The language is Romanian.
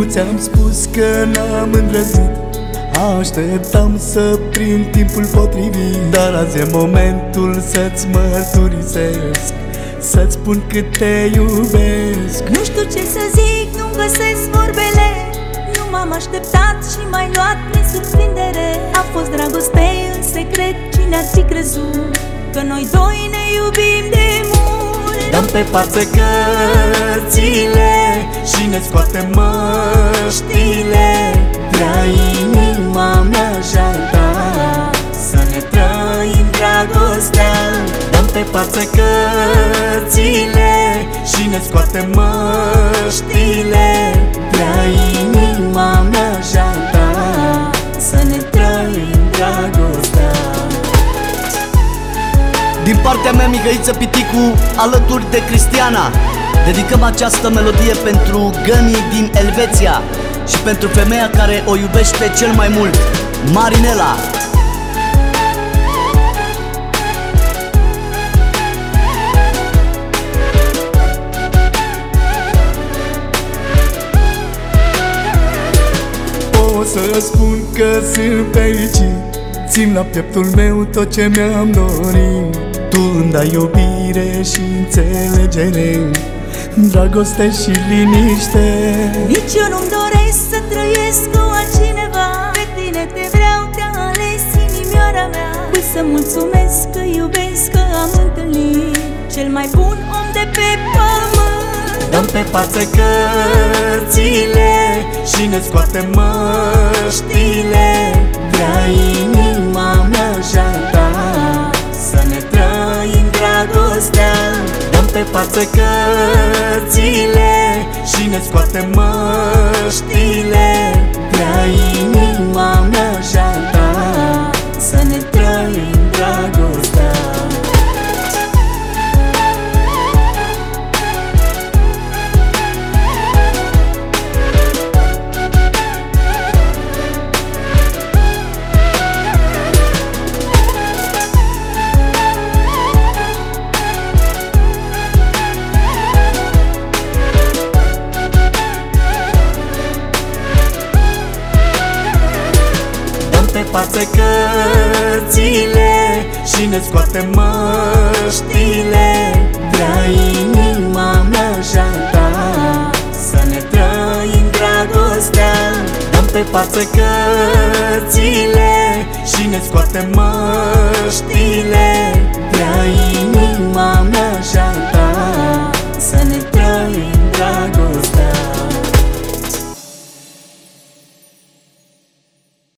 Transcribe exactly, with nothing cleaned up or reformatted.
Nu ți-am spus că n-am îndrăznit, așteptam să prind timpul potrivit. Dar azi e momentul să-ți mărturisesc, să-ți spun cât te iubesc. Nu știu ce să zic, nu-mi găsesc vorbele. Nu m-am așteptat și m-ai luat prin surprindere. A fost dragoste în secret, cine ar fi crezut că noi doi ne iubim de mult. Dăm pe față cărțile și ne scoatem măștile. Vrea inima mea și-a ta să ne trăim dragostea. Dăm pe față cărțile și ne scoatem măștile. Vrea inima mea și-a ta să ne trăim dragostea. Din partea mea, Mihăiță Piticu, alături de Cristiana, dedicăm această melodie pentru Găni din Elveția și pentru femeia care o iubește cel mai mult, Marinela. Pot să spun că sunt fericit, țin la pieptul meu tot ce mi-am dorit. Tu îmi dai iubire și înțelegere, dragoste și liniște. Nici eu nu-mi doresc să trăiesc cu altcineva. Pe tine te vreau, te-a ales inimioara mea. Ui să mulțumesc că iubesc, că am întâlnit cel mai bun om de pe pământ. Dăm pe față cărțile și ne scoatem măștile. Vrea inima mea și-a ta să ne trăim dragostea. Dăm pe față cărțile și ne scoatem măștile. Vrea inima mea și-a ta să ne trăim dragostea. Pe față cărțile și ne scoatem măștile. Vrea inima mea și-a ta să ne trăim dragostea. Dăm pe față cărțile și ne scoatem măștile. Vrea inima mea